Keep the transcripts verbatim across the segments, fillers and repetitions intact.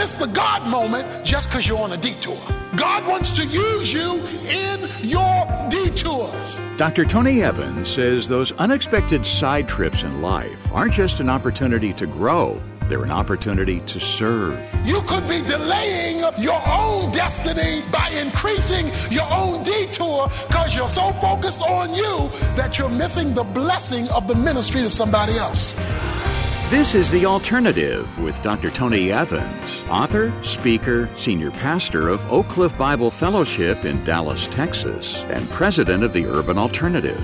miss the God moment just because you're on a detour. God wants to use you in your detours. Doctor Tony Evans says those unexpected side trips in life aren't just an opportunity to grow. They're an opportunity to serve. You could be delaying your own destiny by increasing your own detour because you're so focused on you that you're missing the blessing of the ministry to somebody else. This is The Alternative with Doctor Tony Evans, author, speaker, senior pastor of Oak Cliff Bible Fellowship in Dallas, Texas, and president of the Urban Alternative.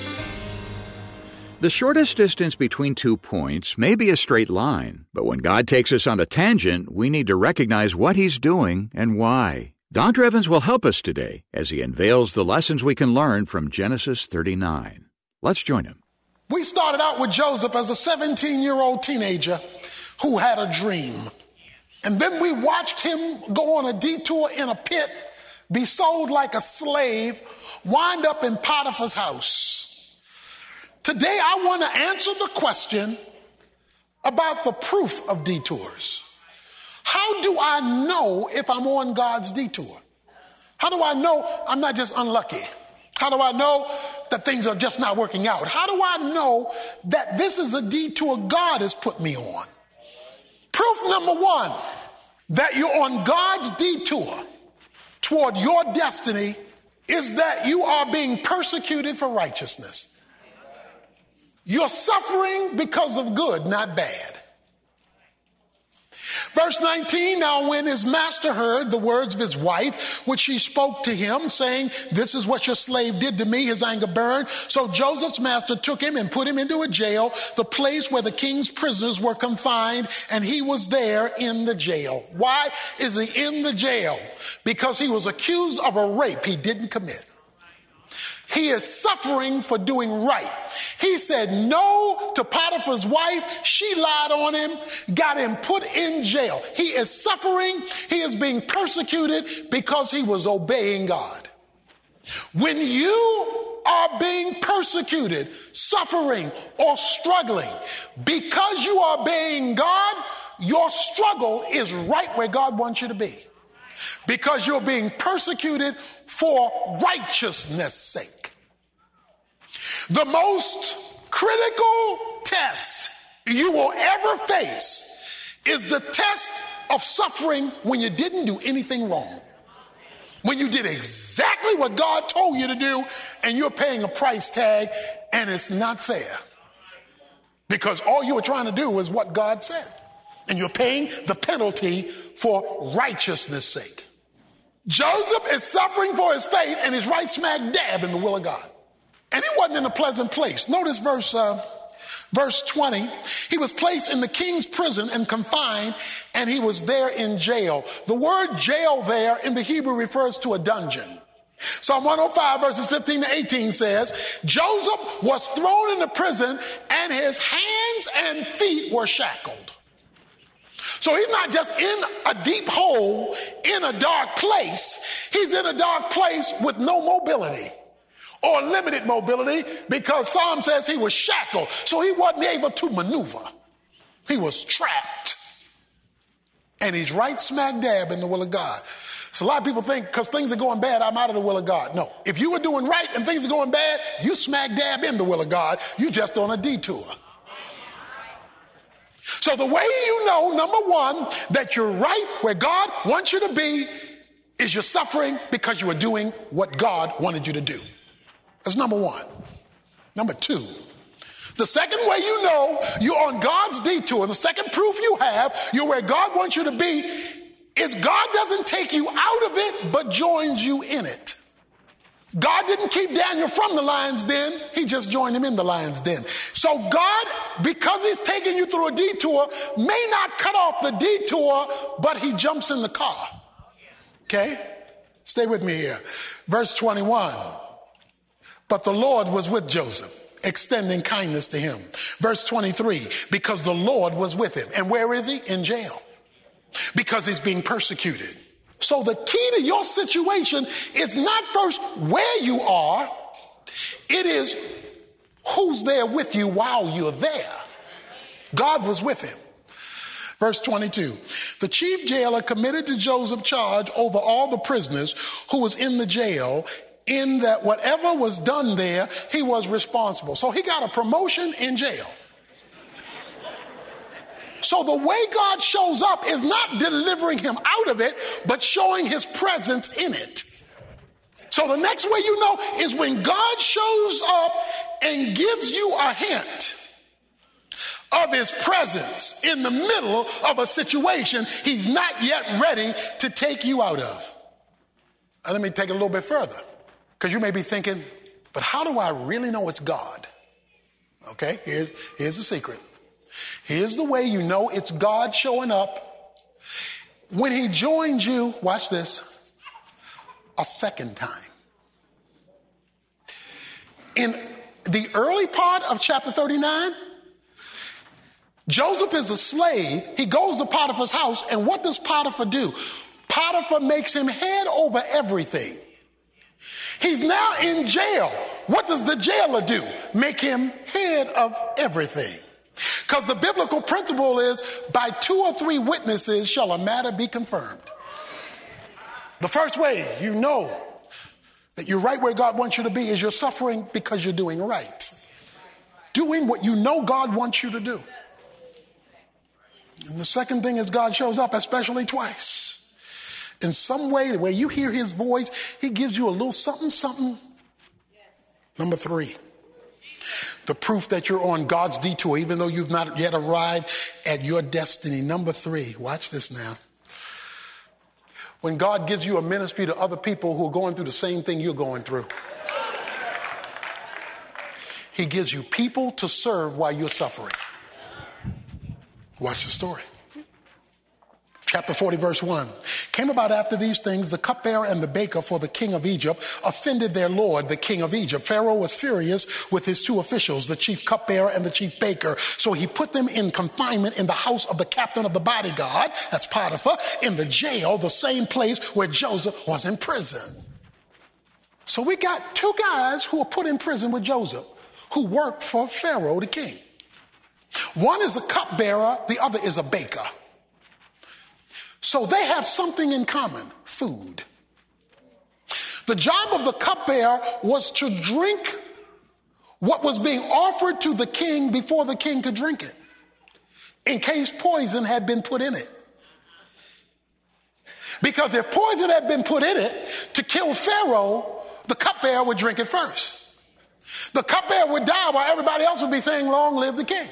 The shortest distance between two points may be a straight line, but when God takes us on a tangent, we need to recognize what He's doing and why. Doctor Evans will help us today as he unveils the lessons we can learn from Genesis thirty-nine. Let's join him. We started out with Joseph as a seventeen-year-old teenager who had a dream. And then we watched him go on a detour in a pit, be sold like a slave, wind up in Potiphar's house. Today, I want to answer the question about the proof of detours. How do I know if I'm on God's detour? How do I know I'm not just unlucky? How do I know that things are just not working out? How do I know that this is a detour God has put me on? Proof number one, that you're on God's detour toward your destiny is that you are being persecuted for righteousness. You're suffering because of good, not bad. Verse nineteen, now when his master heard the words of his wife, which she spoke to him, saying, this is what your slave did to me, his anger burned. So Joseph's master took him and put him into a jail, the place where the king's prisoners were confined, and he was there in the jail. Why is he in the jail? Because he was accused of a rape he didn't commit. He is suffering for doing right. He said no to Potiphar's wife. She lied on him, got him put in jail. He is suffering. He is being persecuted because he was obeying God. When you are being persecuted, suffering, or struggling because you are obeying God, your struggle is right where God wants you to be. Because you're being persecuted for righteousness' sake. The most critical test you will ever face is the test of suffering when you didn't do anything wrong. When you did exactly what God told you to do and you're paying a price tag and it's not fair. Because all you were trying to do was what God said. And you're paying the penalty for righteousness' sake. Joseph is suffering for his faith and is right smack dab in the will of God. And he wasn't in a pleasant place. Notice verse, uh, verse twenty. He was placed in the king's prison and confined, and he was there in jail. The word jail there in the Hebrew refers to a dungeon. Psalm one oh five verses fifteen to eighteen says, Joseph was thrown into prison and his hands and feet were shackled. So he's not just in a deep hole, in a dark place. He's in a dark place with no mobility or limited mobility because Psalm says he was shackled. So he wasn't able to maneuver. He was trapped. And he's right smack dab in the will of God. So a lot of people think because things are going bad, I'm out of the will of God. No, if you were doing right and things are going bad, you smack dab in the will of God. You just on a detour. So the way you know, number one, that you're right where God wants you to be is you're suffering because you are doing what God wanted you to do. That's number one. Number two, the second way you know you're on God's detour, the second proof you have you're where God wants you to be is God doesn't take you out of it, but joins you in it. God didn't keep Daniel from the lion's den. He just joined him in the lion's den. So God, because he's taking you through a detour, may not cut off the detour, but he jumps in the car. Okay? Stay with me here. Verse twenty-one. But the Lord was with Joseph, extending kindness to him. Verse twenty-three. Because the Lord was with him. And where is he? In jail. Because he's being persecuted. So the key to your situation is not first where you are, it is who's there with you while you're there. God was with him. Verse twenty-two, the chief jailer committed to Joseph charge over all the prisoners who was in the jail, in that whatever was done there, he was responsible. So he got a promotion in jail. So the way God shows up is not delivering him out of it, but showing his presence in it. So the next way you know is when God shows up and gives you a hint of his presence in the middle of a situation he's not yet ready to take you out of. And let me take it a little bit further, because you may be thinking, but how do I really know it's God? Okay, here's, here's the secret. Here's the way you know it's God showing up. When he joins you, watch this, a second time. In the early part of chapter thirty-nine, Joseph is a slave. He goes to Potiphar's house, and what does Potiphar do? Potiphar makes him head over everything. He's now in jail. What does the jailer do? Make him head of everything. Because the biblical principle is, by two or three witnesses shall a matter be confirmed. The first way you know that you're right where God wants you to be is you're suffering because you're doing right. Doing what you know God wants you to do. And the second thing is God shows up, especially twice. In some way where you hear his voice, he gives you a little something, something. Number three, the proof that you're on God's detour, even though you've not yet arrived at your destiny. Number three, watch this now. When God gives you a ministry to other people who are going through the same thing you're going through. He gives you people to serve while you're suffering. Watch the story. Chapter forty, verse one. Came about after these things, the cupbearer and the baker for the king of Egypt offended their lord, the king of Egypt. Pharaoh was furious with his two officials, the chief cupbearer and the chief baker. So he put them in confinement in the house of the captain of the bodyguard, that's Potiphar, in the jail, the same place where Joseph was in prison. So we got two guys who are put in prison with Joseph, who work for Pharaoh, the king. One is a cupbearer, the other is a baker. So they have something in common, food. The job of the cupbearer was to drink what was being offered to the king before the king could drink it, in case poison had been put in it. Because if poison had been put in it to kill Pharaoh, the cupbearer would drink it first. The cupbearer would die while everybody else would be saying, "Long live the king."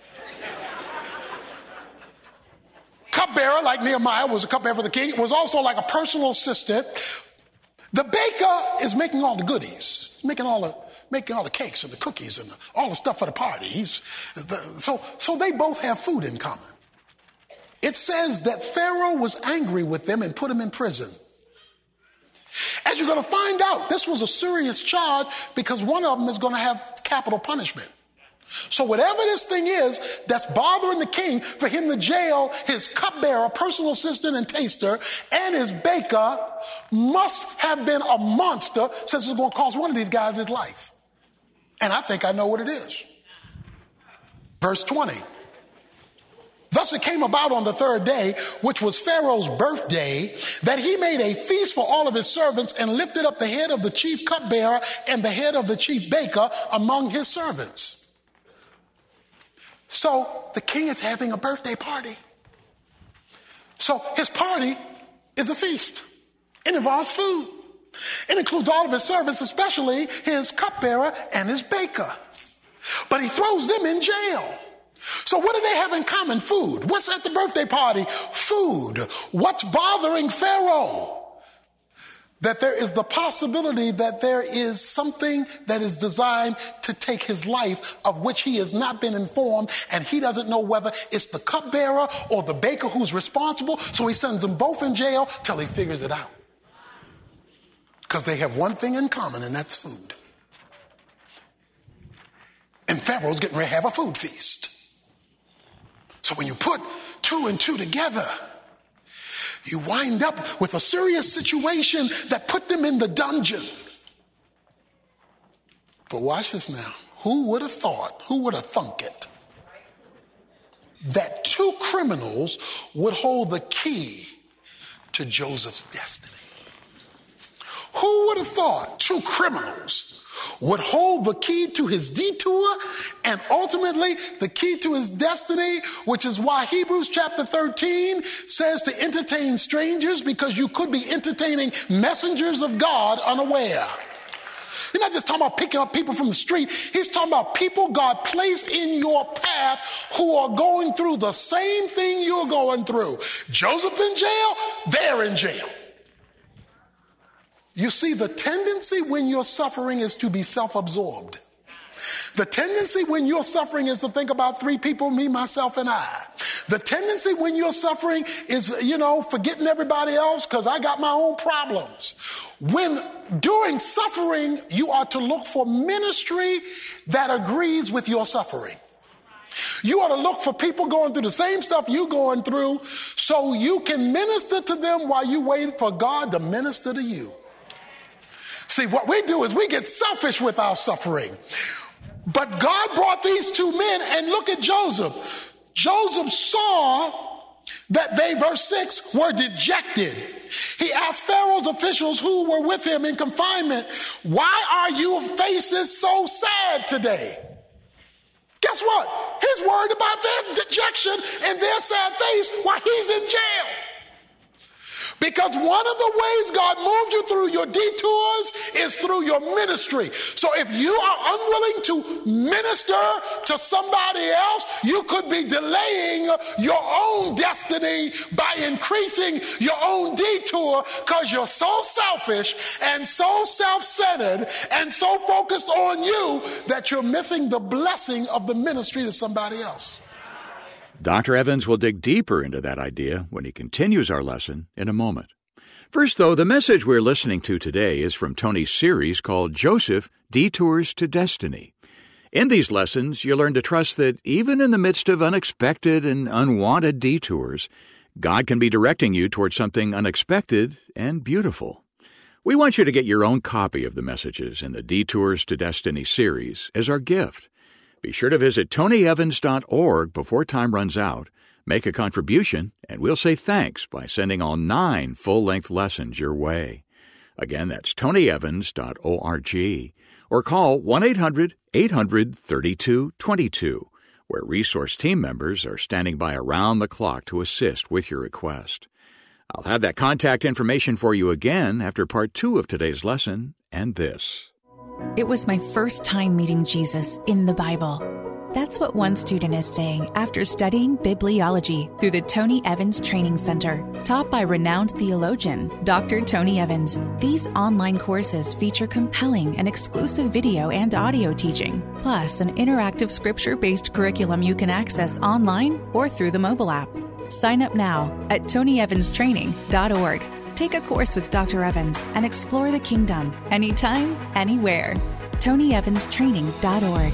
Cupbearer, like Nehemiah was a cupbearer for the king, was also like a personal assistant. The baker is making all the goodies, making all the making all the cakes and the cookies and the, all the stuff for the party. He's the, so so they both have food in common. It says that Pharaoh was angry with them and put them in prison. As you're going to find out, this was a serious charge because one of them is going to have capital punishment. So whatever this thing is that's bothering the king, for him to jail his cupbearer, personal assistant and taster, and his baker must have been a monster, since it's going to cost one of these guys his life. And I think I know what it is. Verse twenty. Thus it came about on the third day, which was Pharaoh's birthday, that he made a feast for all of his servants and lifted up the head of the chief cupbearer and the head of the chief baker among his servants. So the king is having a birthday party. So his party is a feast. It involves food. It includes all of his servants, especially his cupbearer and his baker. But he throws them in jail. So what do they have in common? Food. What's at the birthday party? Food. What's bothering Pharaoh? That there is the possibility that there is something that is designed to take his life, of which he has not been informed, and he doesn't know whether it's the cupbearer or the baker who's responsible. So he sends them both in jail till he figures it out. Because they have one thing in common, and that's food. And Pharaoh's getting ready to have a food feast. So when you put two and two together, you wind up with a serious situation that put them in the dungeon. But watch this now. Who would have thought, who would have thunk it, that two criminals would hold the key to Joseph's destiny. Who would have thought two criminals would hold the key to his detour and ultimately the key to his destiny, which is why Hebrews chapter thirteen says to entertain strangers, because you could be entertaining messengers of God unaware. He's not just talking about picking up people from the street. He's talking about people God placed in your path who are going through the same thing you're going through. Joseph in jail, they're in jail. You see, the tendency when you're suffering is to be self-absorbed. The tendency when you're suffering is to think about three people, me, myself, and I. The tendency when you're suffering is, you know, forgetting everybody else because I got my own problems. When during suffering, you are to look for ministry that agrees with your suffering. You ought to look for people going through the same stuff you're going through so you can minister to them while you wait for God to minister to you. See, what we do is we get selfish with our suffering. But God brought these two men, and look at Joseph. Joseph saw that they, verse six, were dejected. He asked Pharaoh's officials who were with him in confinement, why are your faces so sad today? Guess what? He's worried about their dejection and their sad face while he's in jail. Because one of the ways God moves you through your detours is through your ministry. So if you are unwilling to minister to somebody else, you could be delaying your own destiny by increasing your own detour because you're so selfish and so self-centered and so focused on you that you're missing the blessing of the ministry to somebody else. Doctor Evans will dig deeper into that idea when he continues our lesson in a moment. First, though, the message we're listening to today is from Tony's series called Joseph Detours to Destiny. In these lessons, you learn to trust that even in the midst of unexpected and unwanted detours, God can be directing you toward something unexpected and beautiful. We want you to get your own copy of the messages in the Detours to Destiny series as our gift. Be sure to visit tony evans dot org before time runs out, make a contribution, and we'll say thanks by sending all nine full-length lessons your way. Again, that's tony evans dot org, or call one eight hundred eight hundred thirty-two twenty-two, where resource team members are standing by around the clock to assist with your request. I'll have that contact information for you again after part two of today's lesson and this. It was my first time meeting Jesus in the Bible. That's what one student is saying after studying bibliology through the Tony Evans Training Center, taught by renowned theologian Doctor Tony Evans. These online courses feature compelling and exclusive video and audio teaching, plus an interactive scripture-based curriculum you can access online or through the mobile app. Sign up now at tony evans training dot org. Take a course with Doctor Evans and explore the kingdom anytime, anywhere. tony evans training dot org.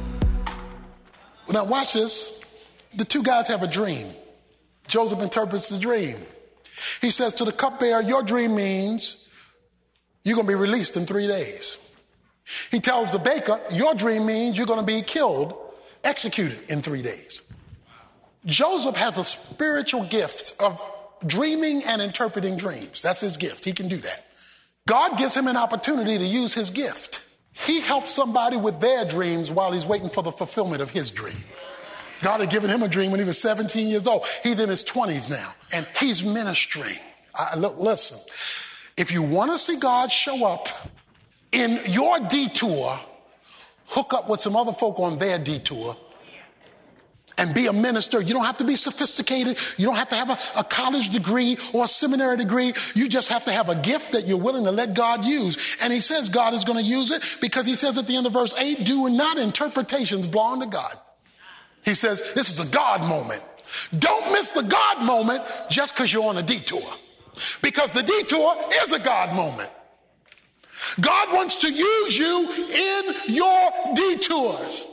Now watch this. The two guys have a dream. Joseph interprets the dream. He says to the cupbearer, your dream means you're going to be released in three days. He tells the baker, your dream means you're going to be killed, executed in three days. Joseph has a spiritual gift of dreaming and interpreting dreams. That's his gift. He can do that. God gives him an opportunity to use his gift. He helps somebody with their dreams while he's waiting for the fulfillment of his dream. God had given him a dream when he was seventeen years old. He's in his twenties now, and he's ministering. I, look, listen, if you want to see God show up in your detour, hook up with some other folk on their detour and be a minister. You don't have to be sophisticated. You don't have to have a, a college degree or a seminary degree. You just have to have a gift that you're willing to let God use. And he says God is going to use it because he says at the end of verse eight, do not interpretations belong to God. He says this is a God moment. Don't miss the God moment just because you're on a detour, because the detour is a God moment. God wants to use you in your detours.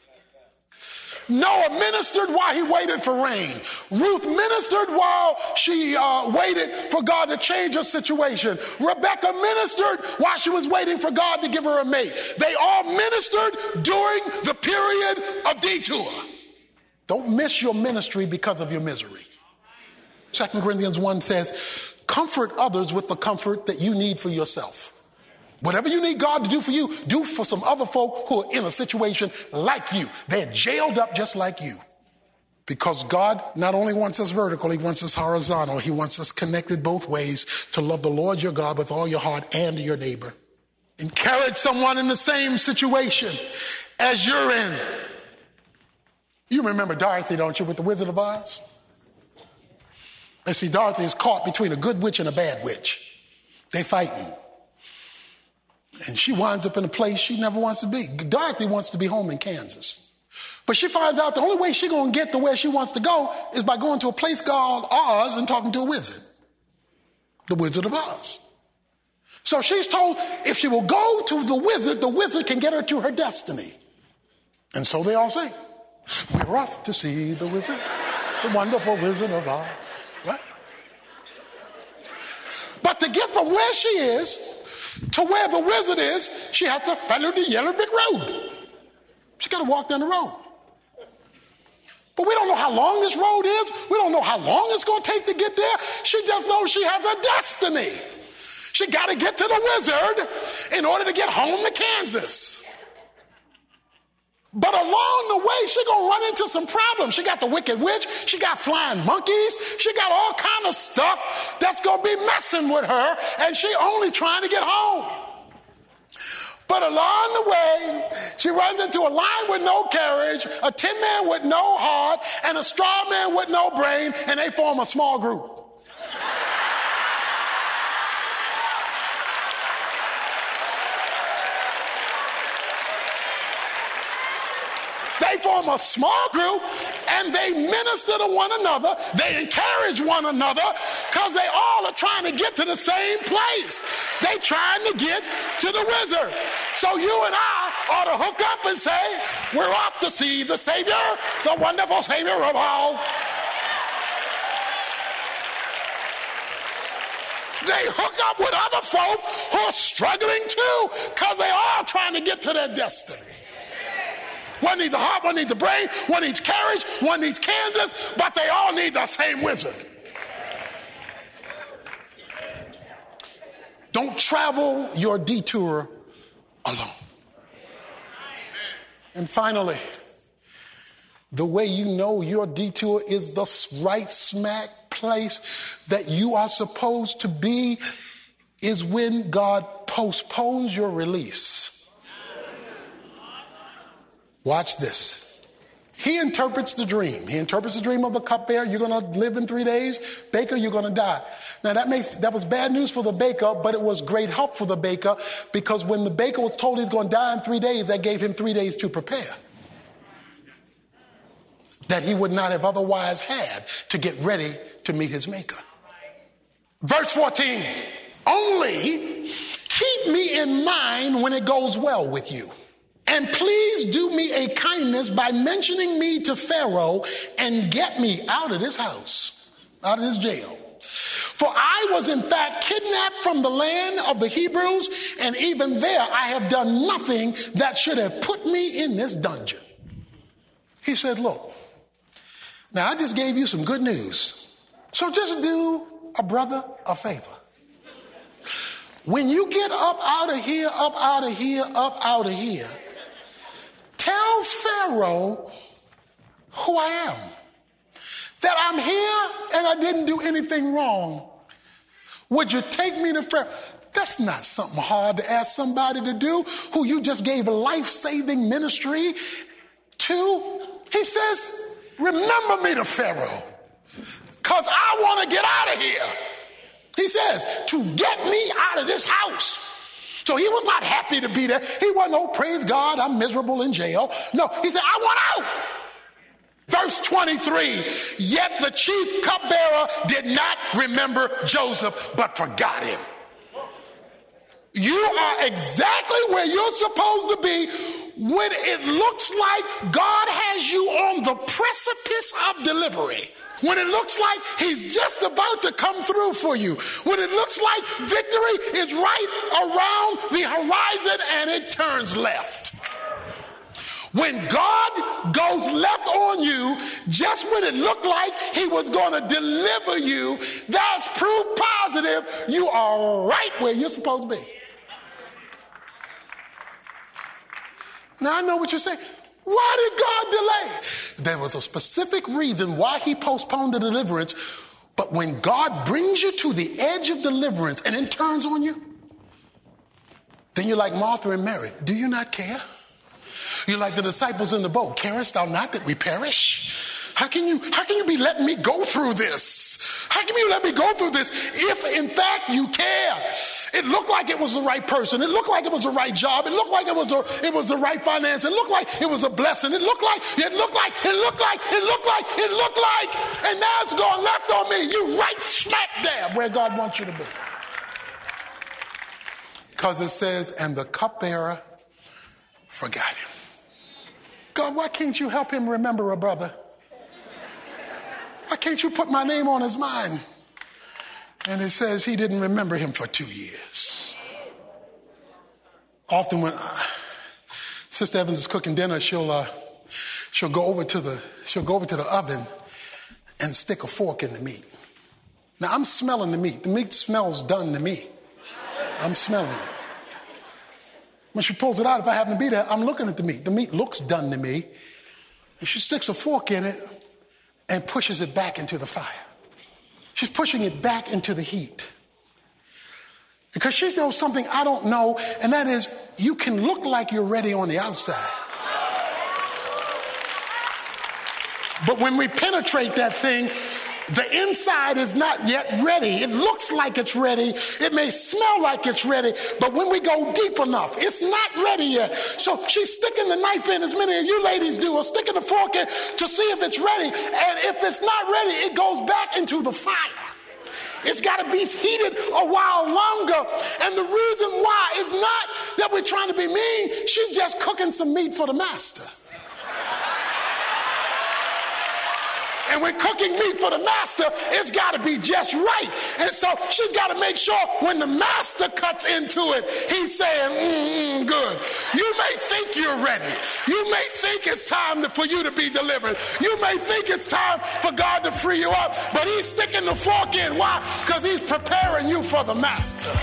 Noah ministered while he waited for rain. Ruth ministered while she uh, waited for God to change her situation. Rebecca ministered while she was waiting for God to give her a mate. They all ministered during the period of detour. Don't miss your ministry because of your misery. Second Corinthians one says, comfort others with the comfort that you need for yourself. Whatever you need God to do for you, do for some other folk who are in a situation like you. They're jailed up just like you. Because God not only wants us vertical, he wants us horizontal. He wants us connected both ways to love the Lord your God with all your heart and your neighbor. Encourage someone in the same situation as you're in. You remember Dorothy, don't you, with the Wizard of Oz? And see, Dorothy is caught between a good witch and a bad witch. They fighting. And she winds up in a place she never wants to be. Dorothy wants to be home in Kansas. But she finds out the only way she's going to get to where she wants to go is by going to a place called Oz and talking to a wizard. The Wizard of Oz. So she's told if she will go to the wizard, the wizard can get her to her destiny. And so they all say, we're off to see the wizard, the wonderful Wizard of Oz. Right? But to get from where she is to where the wizard is, she has to follow the yellow brick road. She got to walk down the road. But we don't know how long this road is. We don't know how long it's going to take to get there. She just knows she has a destiny. She got to get to the wizard in order to get home to Kansas. But along the way, she's going to run into some problems. She got the wicked witch. She got flying monkeys. She got all kind of stuff that's going to be messing with her, and she only trying to get home. But along the way, she runs into a lion with no carriage, a tin man with no heart, and a straw man with no brain, and they form a small group. They form a small group and they minister to one another. They encourage one another because they all are trying to get to the same place. They trying to get to the wizard. So you and I ought to hook up and say, we're off to see the Savior, the wonderful Savior of all. They hook up with other folk who are struggling too because they all trying to get to their destiny. One needs a heart, one needs a brain, one needs carriage, one needs Kansas, but they all need the same wizard. Don't travel your detour alone. And finally, the way you know your detour is the right smack place that you are supposed to be is when God postpones your release. Watch this. He interprets the dream. He interprets the dream of the cupbearer. You're going to live in three days. Baker, you're going to die. Now, that makes that was bad news for the baker, but it was great help for the baker because when the baker was told he's going to die in three days, that gave him three days to prepare. That he would not have otherwise had to get ready to meet his maker. Verse fourteen, only keep me in mind when it goes well with you. And please do me a kindness by mentioning me to Pharaoh and get me out of this house, out of this jail. For I was in fact kidnapped from the land of the Hebrews, and even there I have done nothing that should have put me in this dungeon. He said, look, now I just gave you some good news. So just do a brother a favor. When you get up out of here, up out of here, up out of here, tell Pharaoh who I am, that I'm here and I didn't do anything wrong. Would you take me to Pharaoh? That's not something hard to ask somebody to do who you just gave a life-saving ministry to. He says, remember me to Pharaoh because I want to get out of here. He says, to get me out of this house. So he was not happy to be there. He wasn't, oh, praise God, I'm miserable in jail. No, he said, I want out. Verse twenty-three, yet the chief cupbearer did not remember Joseph, but forgot him. You are exactly where you're supposed to be when it looks like God has you on the precipice of delivery. When it looks like he's just about to come through for you. When it looks like victory is right around the horizon and it turns left. When God goes left on you, just when it looked like he was going to deliver you, that's proof positive you are right where you're supposed to be. Now I know what you're saying. Why did God delay? There was a specific reason why he postponed the deliverance. But when God brings you to the edge of deliverance and then turns on you, then you're like Martha and Mary. Do you not care? You're like the disciples in the boat. Carest thou not that we perish? How can you, how can you be letting me go through this? How can you let me go through this if in fact you care? It looked like it was the right person. It looked like it was the right job. It looked like it was the, it was the right finance. It looked like it was a blessing. It looked like, it looked like, it looked like, it looked like, it looked like, and now it's gone left on me. You right smack dab where God wants you to be. Because it says, and the cupbearer forgot him. God, why can't you help him remember a brother? Why can't you put my name on his mind? And it says he didn't remember him for two years. Often when uh, Sister Evans is cooking dinner, she'll uh, she'll go over to the she'll go over to the oven and stick a fork in the meat. Now I'm smelling the meat. The meat smells done to me. I'm smelling it. When she pulls it out, if I happen to be there, I'm looking at the meat. The meat looks done to me. And she sticks a fork in it and pushes it back into the fire. She's pushing it back into the heat. Because she knows something I don't know, and that is you can look like you're ready on the outside. But when we penetrate that thing, the inside is not yet ready. It looks like it's ready. It may smell like it's ready, but when we go deep enough, it's not ready yet. So she's sticking the knife in, as many of you ladies do, or sticking the fork in to see if it's ready. And if it's not ready, it goes back into the fire. It's got to be heated a while longer. And the reason why is not that we're trying to be mean. She's just cooking some meat for the master. And when cooking meat for the master, it's got to be just right. And so she's got to make sure when the master cuts into it, he's saying, mm, good. You may think you're ready. You may think it's time to, for you to be delivered. You may think it's time for God to free you up. But he's sticking the fork in. Why? Because he's preparing you for the master.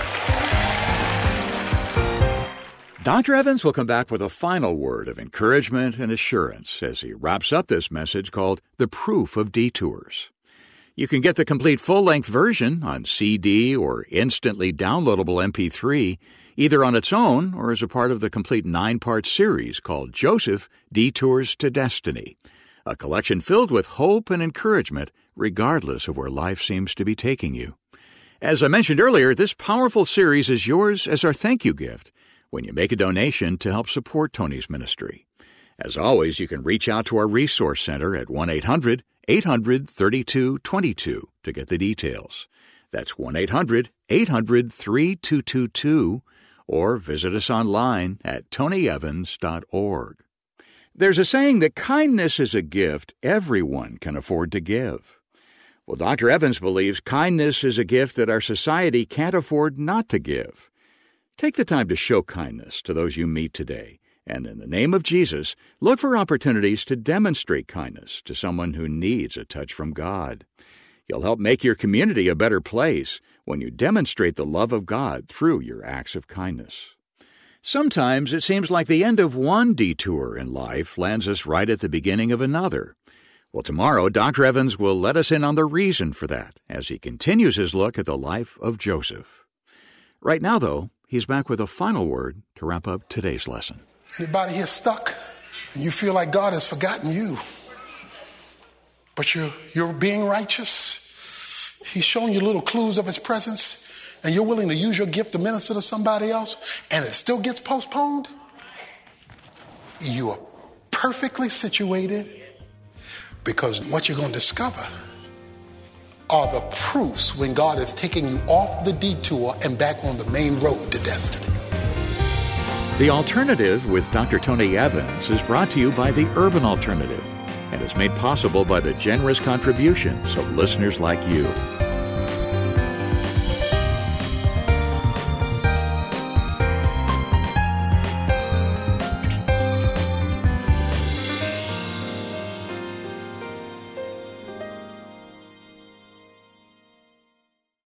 Doctor Evans will come back with a final word of encouragement and assurance as he wraps up this message called The Proof of Detours. You can get the complete full-length version on C D or instantly downloadable M P three, either on its own or as a part of the complete nine-part series called Joseph, Detours to Destiny, a collection filled with hope and encouragement regardless of where life seems to be taking you. As I mentioned earlier, this powerful series is yours as our thank you gift when you make a donation to help support Tony's ministry. As always, you can reach out to our Resource Center at one eight hundred eight hundred thirty-two twenty-two to get the details. That's one eight hundred eight hundred thirty-two twenty-two, or visit us online at tony evans dot org. There's a saying that kindness is a gift everyone can afford to give. Well, Doctor Evans believes kindness is a gift that our society can't afford not to give. Take the time to show kindness to those you meet today, and in the name of Jesus, look for opportunities to demonstrate kindness to someone who needs a touch from God. You'll help make your community a better place when you demonstrate the love of God through your acts of kindness. Sometimes it seems like the end of one detour in life lands us right at the beginning of another. Well, tomorrow, Doctor Evans will let us in on the reason for that as he continues his look at the life of Joseph. Right now, though, he's back with a final word to wrap up today's lesson. Anybody here stuck and you feel like God has forgotten you, but you're, you're being righteous? He's showing you little clues of his presence, and you're willing to use your gift to minister to somebody else, and it still gets postponed? You are perfectly situated, because what you're going to discover are the proofs when God is taking you off the detour and back on the main road to destiny. The Alternative with Doctor Tony Evans is brought to you by the Urban Alternative and is made possible by the generous contributions of listeners like you.